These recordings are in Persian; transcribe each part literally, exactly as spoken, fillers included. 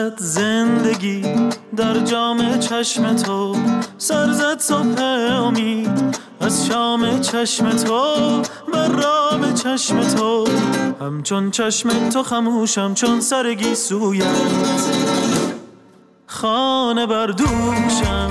میرقصد زندگی در جام چشم تو، سر زد صبح امید از شام چشم تو، بر رام چشم تو، همچون چشم تو خموشم چون سر گیسویت، خانه بر دوشم.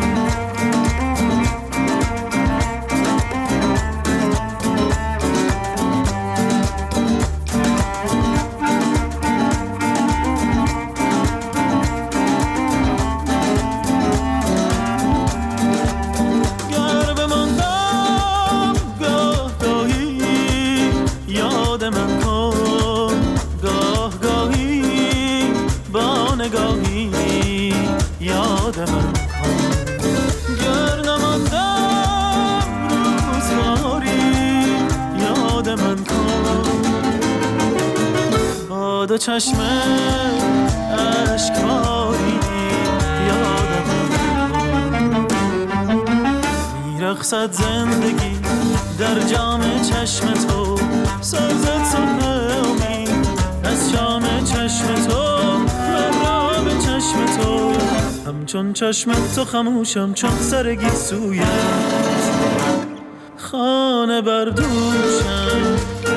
دو چشم اشکباری یادم میرقصد زندگی در جام چشم تو، سر زد صبح امید از شام چشم تو، مرام چشم تو، همچون چشم تو خموشم چون سر گیسویت، خانه بر دوشم.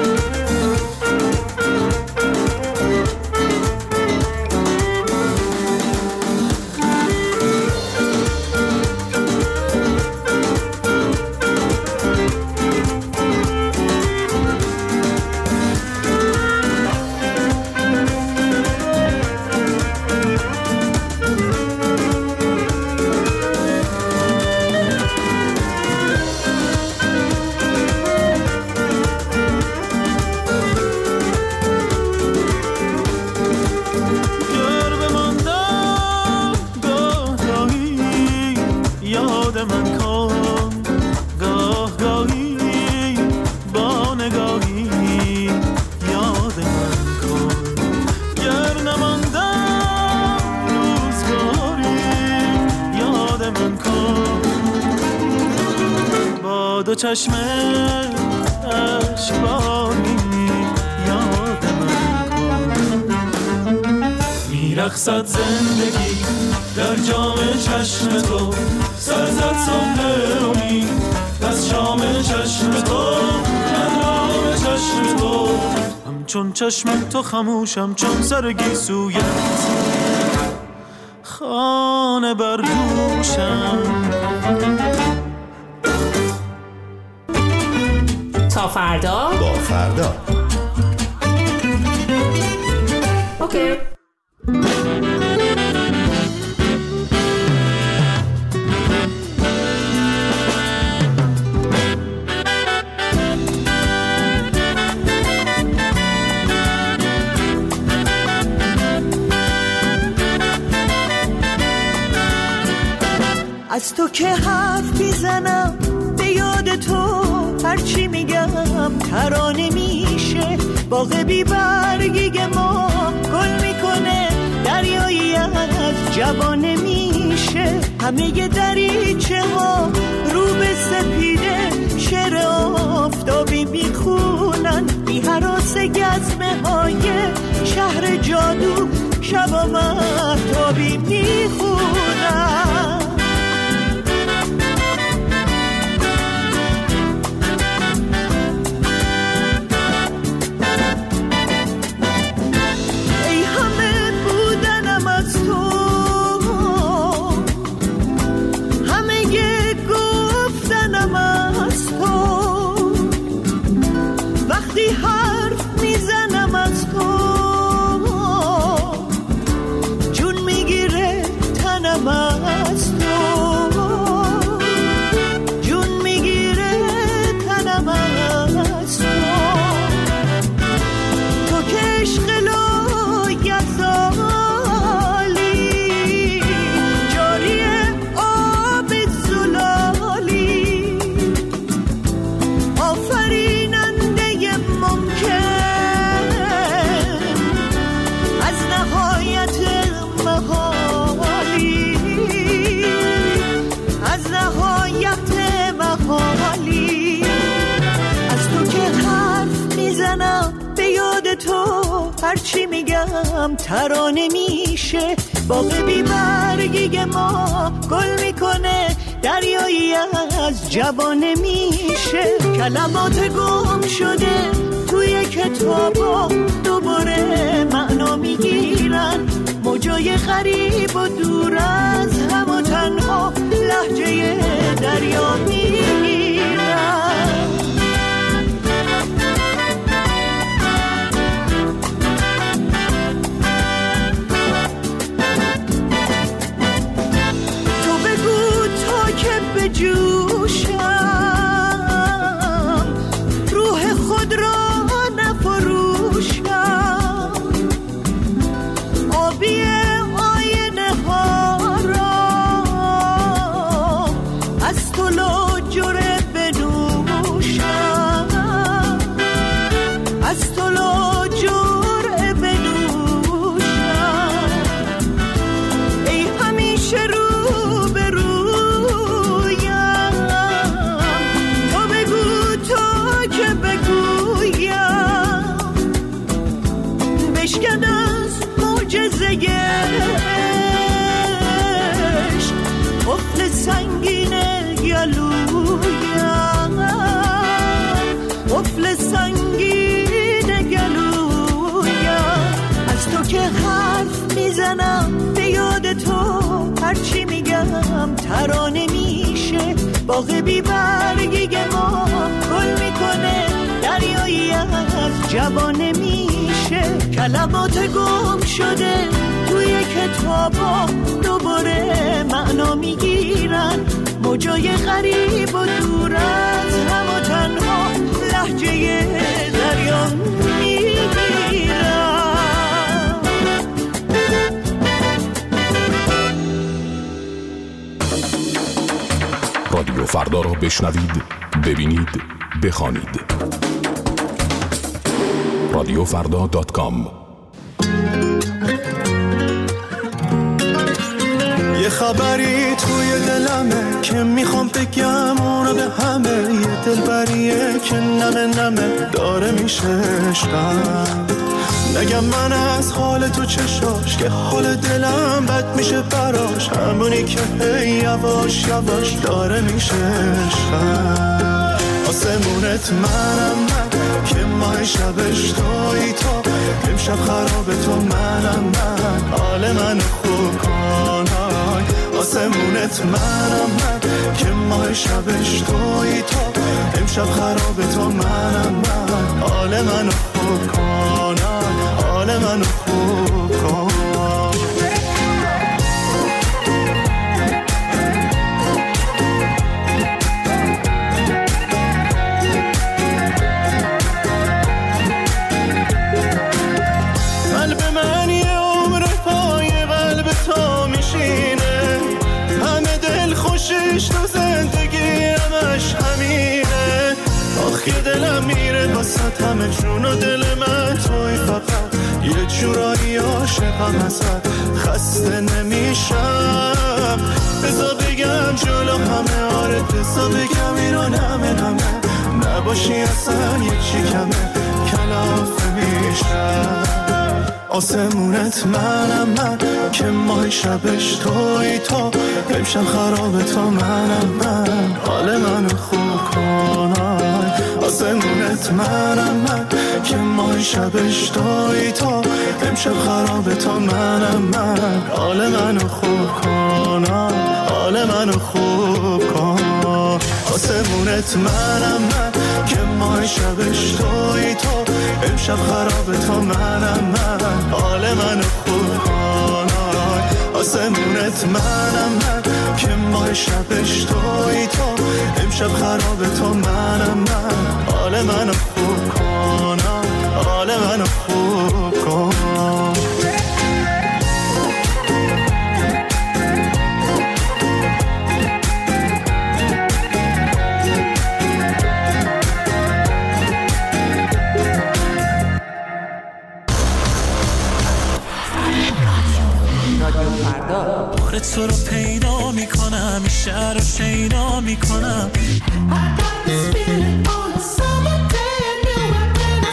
دو چشم اشکباری یاد من کن، میرقصد زندگی در جام چشم تو، سر زد صبح امید از شام چشم تو، مرام چشم تو، همچون چشم تو خموشم چون سر گیسویت، خانه بر دوشم. تا فردا با فردا. اوکی. از تو که حرف میزنم به یاد تو، هرچی میگم ترانه میشه، باغ بی برگی ما گل میکنه، دریایی از جوانه میشه، همه ی دریچه ها رو به سپیده، شعر آفتابی میخونن، بی هراس گزمه های شهر جادو، شبا مهتابی میخونن. هرچی میگم ترانه میشه، باغ بی برگی ما گل میکنه، دریایی از جوانه میشه. کلمات گم شده توی کتابا دوباره معنا میگیرن، موجای غریب و دور از هم و تنها لهجه دریا میگیرن. تو بگو تا که بجوشم روح خود را نفروشم، آبی آینه ها را از تو لاجره بنوشم، از تو لاجره بنوشم. ای همیشه رو به رویم، تو بگو تا که بگویم، بشکن از معجزه عشق قفل سنگین گلویم، قفل سنگین گلویم. از تو که حرف میزنم به یاد تو، هرچی میگم ترانه میشه. باغ بی برگی ما گل میکنه، دریایی از جوانه میشه. کلمات گم شده توی کتابا دوباره معنا میگیرن، موجای غریب و دور از هم و تنها لهجه دریا میگیرن. رادیو فردا را بشنوید، ببینید، بخوانید. رادیو فردا دات کام. یه خبری توی دلمه که میخوام بگم اونو به همه، یه دلبریه که نمه نمه داره میشه عشقم. نگم من از حال تو چشاش که حال دلم بد میشه براش، همونی که هی یواش یواش داره میشه عشقم. آسمونت منم من که ماه شبش توی تو، امشب خراب تو منم من، حال من خوب کنای. آسمونت منم من که ماه شبش توی تو، امشب خراب تو منم من، حال من خوب کنای، حال من خوب کنای. تو زندگی همش همینه، آخی دلم میره واسه همه جون و دل من توی، فقط یه جورایی عاشقم ازت خسته نمیشم. بذار بگم جلو همه، آره بذار بگم اینو نمه نمه، نباشی اصلا یه چی کمه کلافه میشم. آسمونت منم من که ماه شبش توی تو، امشب خراب تو منم من، حال منو خوب کنای. آسمونت منم من که ماه شبش توی تو، امشب خراب تو منم من، حال منو خوب کنای، حال منو خوب کنای. آسمونت منم من که ماه شبش توی تو، امشب خراب تو منم من، حال منو خوب کنای. آسمونت منم من که ماه شبش توی تو، امشب خراب تو منم من، حال منو خوب کنای، حال منو خوب کنای. داره تو رو پیدا میکنم، شهر رو شیدا میکنم.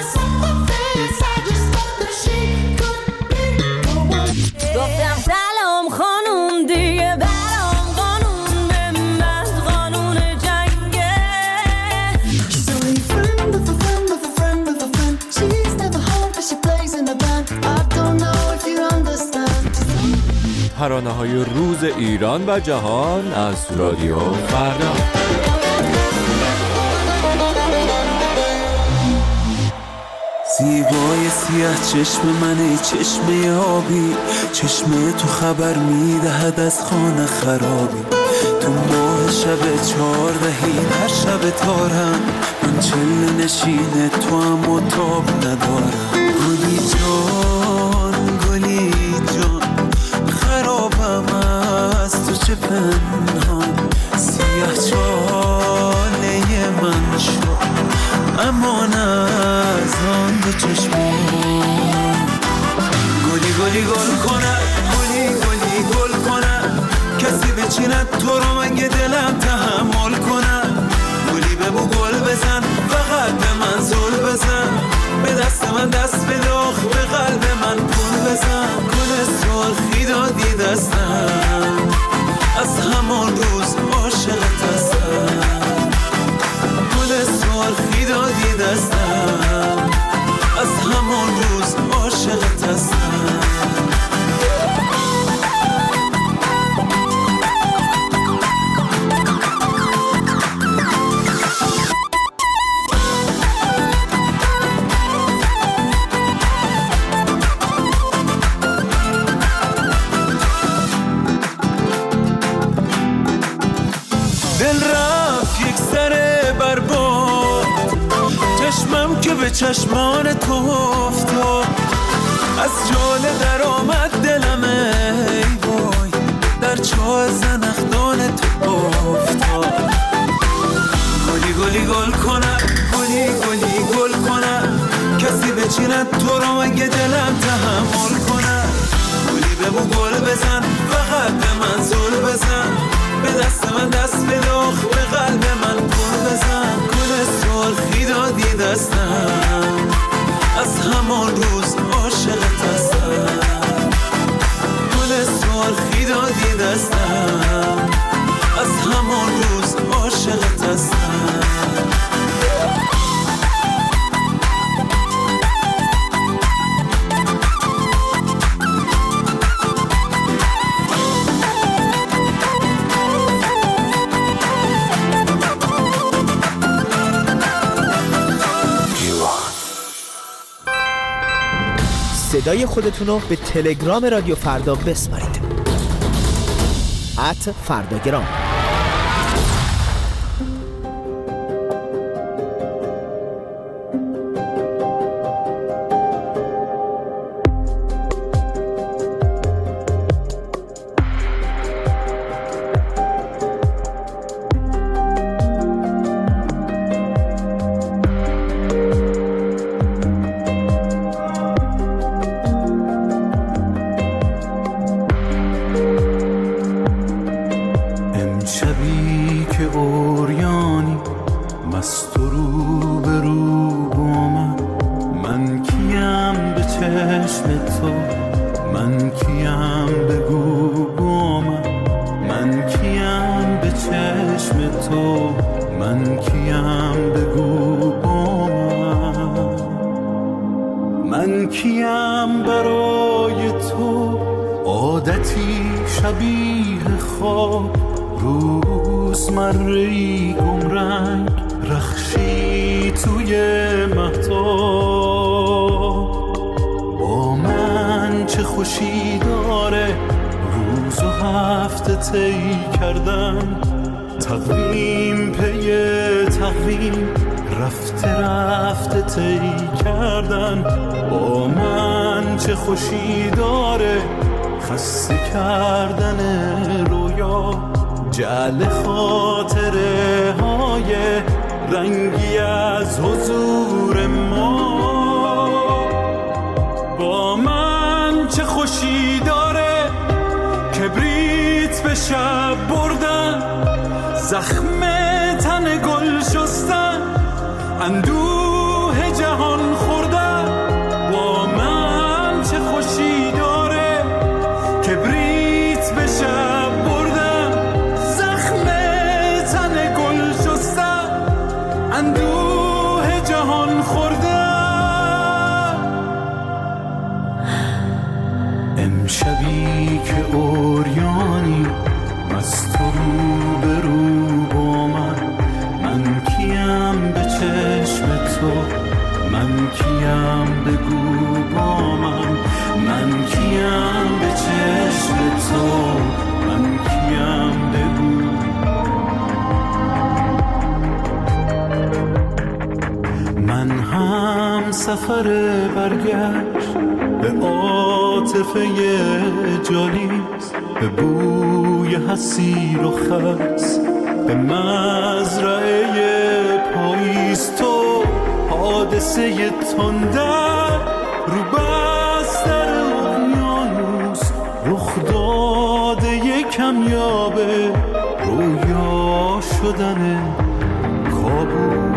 گفتم سلام ترانه‌های روز ایران و جهان از رادیو فردا. زیبای سیاه چشم من، ای چشمه آبی، چشمه تو خبر میدهد از خانه خرابی. تو ماه شب چهاردهی هر شب تارم، من چله نشینه تو هم و تاب ندارم. گلی جان گلی جان خرابم از تو چه پنهان، سیاه چاله من شد امان از آن دو چشمان. گلی گلی گل کند، گلی گلی گل کند، کسی بچیند تو رو مگه دلم تحمل کند. گلی ببو گل بزن، فقط به من زل بزن، به دست من دست بداخ، به قلب من پول بزن. گل سرخی دادی دستم، از همان روز عاشقت هستم. گل سرخی دادی دستم، از همان روز عاشقت هستم. دل رفت یک سر برباد، چشمم که به چشمان تو افتاد، از جاله در آمد دلم ای وای، در چاه زنخدان تو افتاد. گلی گلی گل کنم، گلی گلی گل کنم، کسی بچیند تو رو مگه دلم تحمل کنم. گلی ببو گل بزن، فقط به من زل بزن، به دست من دست بداخ، به قلب من پول بزن. گل سرخی دادی دستم، از همان روز عاشقت هستم. گل سرخی دادی دستم، از همان روز عاشقت هستم. صدای خودتون رو به تلگرام رادیو فردا بسپارید. ات فرداگرام. خوشی داره خسته کردن رویا، جعل خاطره های رنگی از حضور ما. با من چه خوشی داره کبریت به شب بردن، زخم تن گل شستن، اندوه جهان خوردن. با من چه خوشی داره کبریت به شب بردن، زخم تن گل شستن، اندوه جهان خوردن. امشبی که او کیم به چشم تو؟ من کیم بگو با من، من کیم به چشم تو؟ من کیم بگو. من هم سفر برگشت به عاطفه جالیست، به بوی حسیر و خس، به مزرعه پاییز. تو حادثه تندر رو بستر اقیانوس، رخ داده کمیابه رویا شدن کابوس.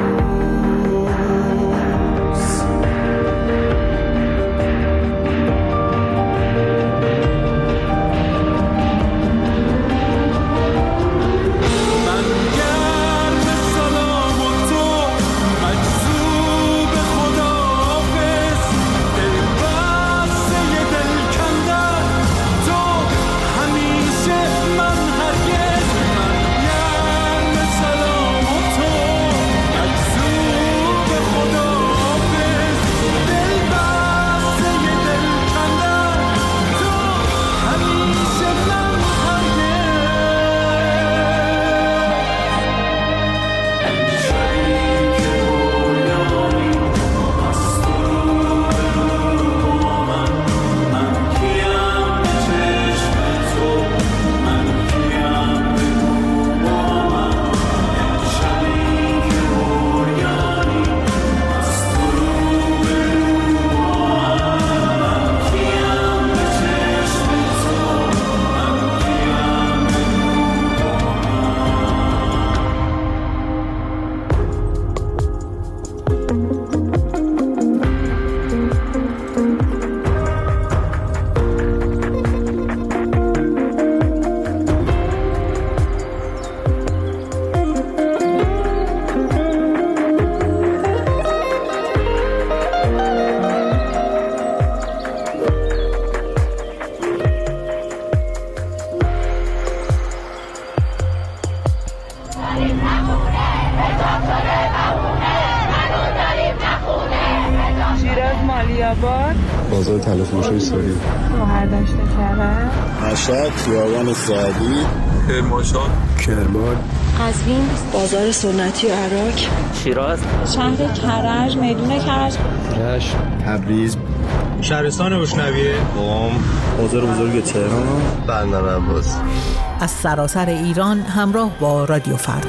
بازار تلفروشی ساری، گوهردشت کرد، مشهد، خیابان سعدی، کرمانشاه، کرمان، قزوین، بازار سنتی عراق، شیراز، شهر کرج، میدون کرج، رشت، تبریز، شهرستان گشنویه، قم، بازار بزرگ تهران، بندر عباس. از سراسر ایران همراه با رادیو فردا.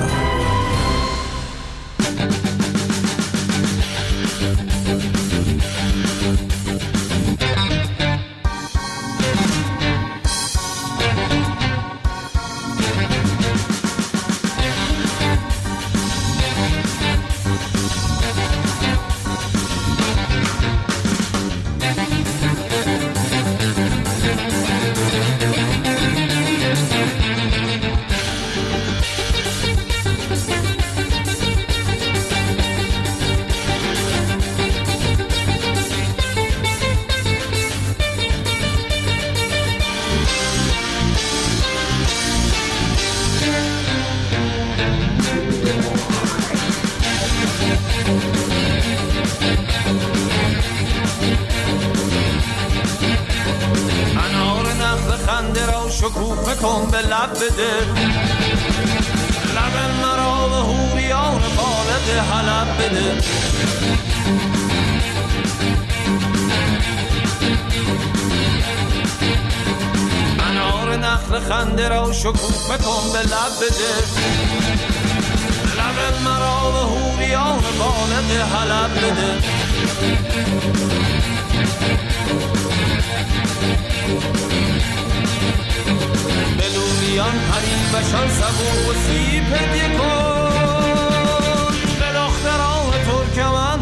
شکوفه کن به لب بده، لب مرا به حوریان بالغ حلب بده. انار نخل خنده را شکوفه کن به لب بده، لب مرا به حوریان بالغ حلب بده. بلوریان حریبشان سبو و سیب هدیه کن، به دختران ترکمن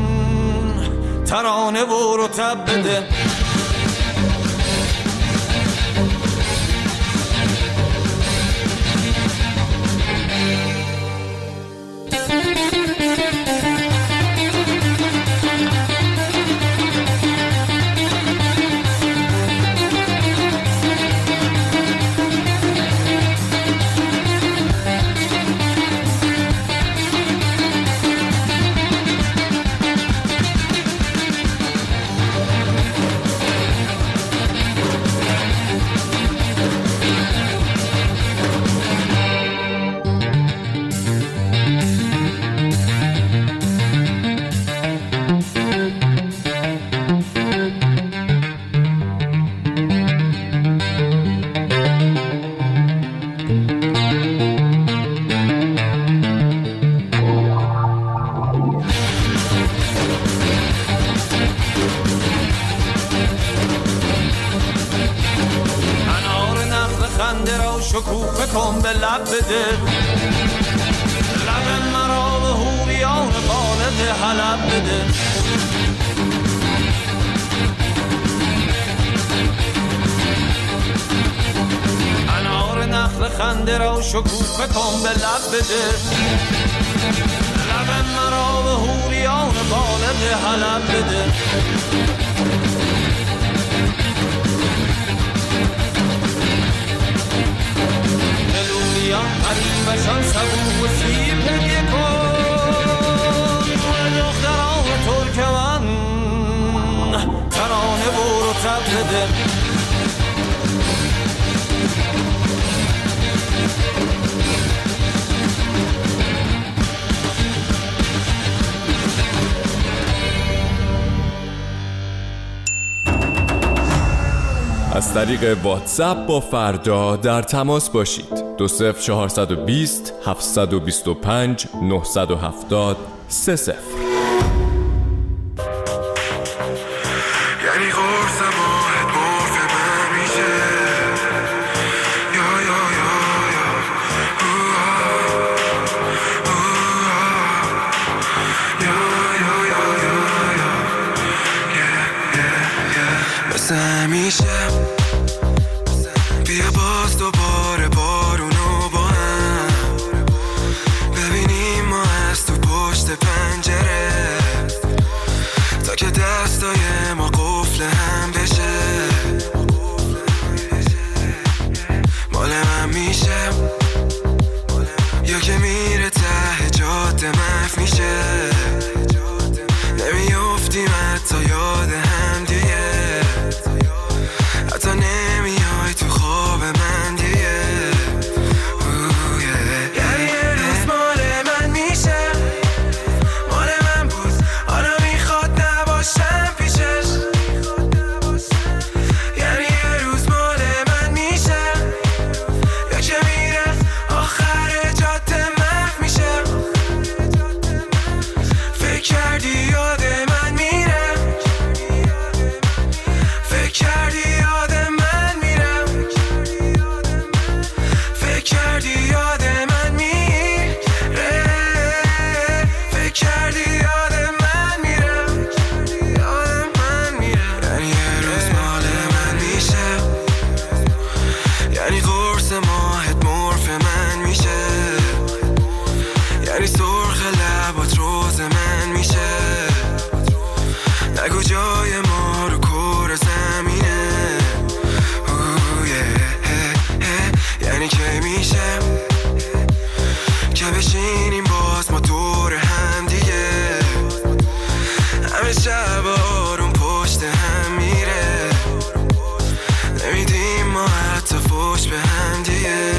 ترانه و رطب بده. به لب بده، لب مرا به حوریان بالد حلب بده. انار نخل خنده را شکوفه کن به لب بده، لب مرا به حوریان بالد حلب بده. دلوریان قریبشان سبو و سیب هدیه کن، دختران ترکمن ترانه برو تب بده. از طریق واتساپ با فردا در تماس باشید. دو صفر چهارصد و بیست هفتصد و بیست و پنج نهصد و هفتاد سه صفر. یعنی قرص ماهت مرف من میشه، یا یا یا یا یا یا یا یا یا مثل همیشه. بیا باز دوباره بارونو با هم ببینیم ما از تو پشت پنجره، تا که دستای ما قفل هم بشه. مال من میشه یا که میره ته جاده محو میشه، نمیافتیم حتی یاد هم دیگه، حتی نمیای تو خواب من دیگه. یعنی یه روز مال من میشه، مال من بود حالا میخواد نباشم پیشش. یعنی یه روز مال من میشه یا که میره آخر جاده محو میشه. فکر کردی یاد من میره، فکر کردی یاد من میره، فکر کردی یاد من میره، فکر کردی یاد من میره، یاد من میره. یعنی یه روز مال من میشه، یعنی قرص ماهت مرف من میشه، یعنی سرخ لبات روز من میشه. نگو جای ما رو کره زمینه، یعنی که میشه که بشینیم باز ما دور هم دیگه، همه شب آروم پشت هم میره، نمیدیم ما حتی فوش به هم دیگه.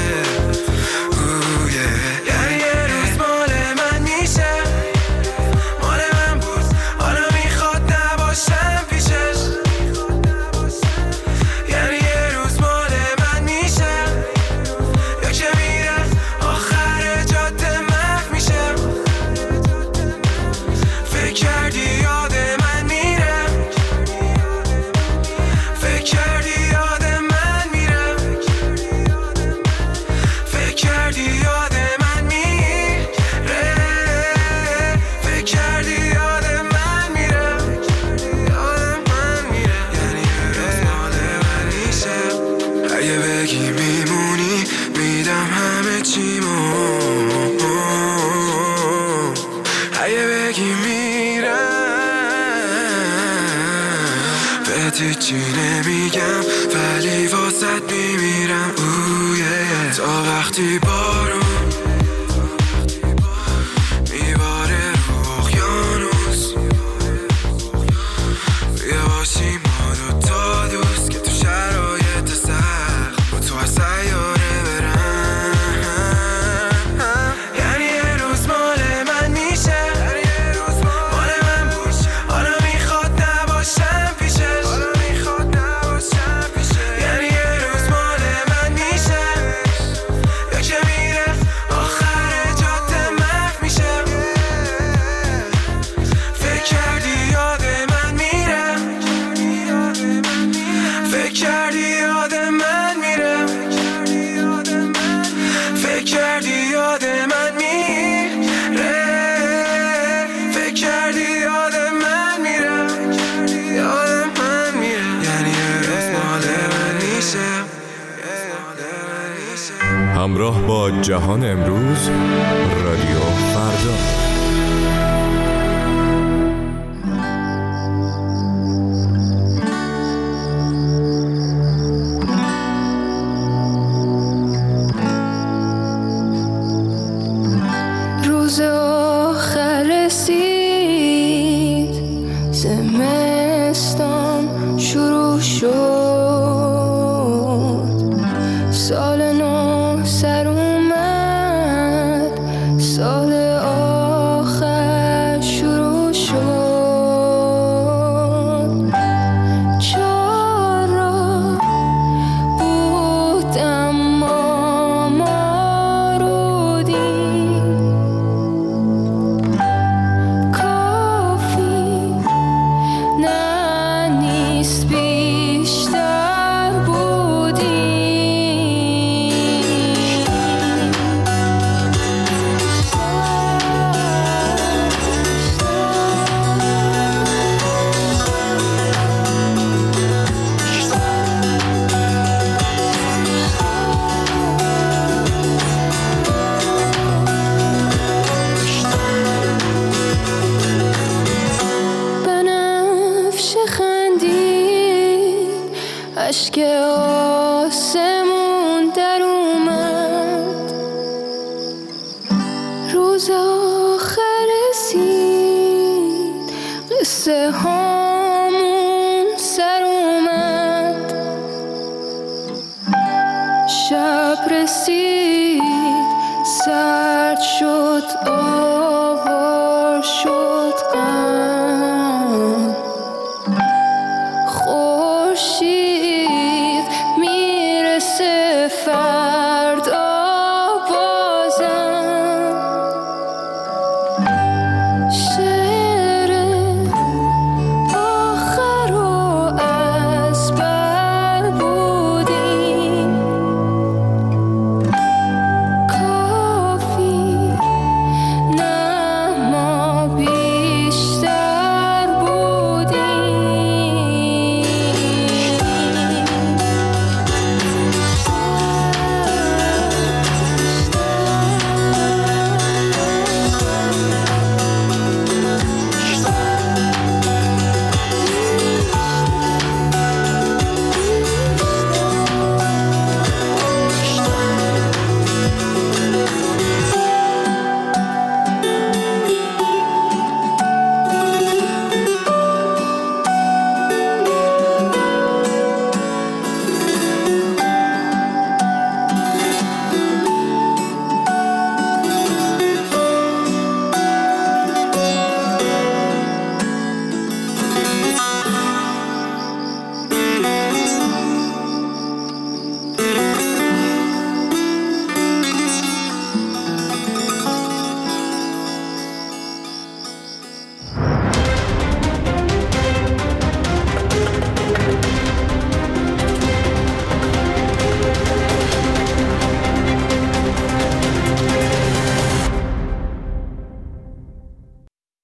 یعنی یه روز مال من میشه، مال من بود حالا میخواد نباشم پیشش. یعنی یه روز مال من میشه یا که میره آخر جاده محو میشه. فکر کردی یاد من میره، فکر کردی یاد من میره، فکر کردی یاد من میره، فکر کردی یاد من میره، یاد من میره. یعنی یه روز مال من میشه، اگه بگی میمونی میدم همه چیمو، اگه بگی میرم بهت هیچی نمیگم ولی واسد میمیرم. تا وقتی بارون میباره رو اقیانوس، بیا باشیم ما دوتا دوست که تو شرایط سخت با تو از سیاره برم. یعنی یه روز مال من میشه، مال من بود حالا میخواد نباشم پیشش. یعنی یه روز مال من میشه یا که میره همراه با جهان امروز، رادیو فردا. روز آخر رسید، زمستان شروع شد، سال نو سر اومد، سال آخر شروع شد. چرا بود اما ما رو دید، کافی نه نیست بیشتر بودی. بنفشه خندید، اشک آسمون در اومد، روز آخر رسید، قصه هامون سر اومد، شب رسید، سرد شد، آوار شد.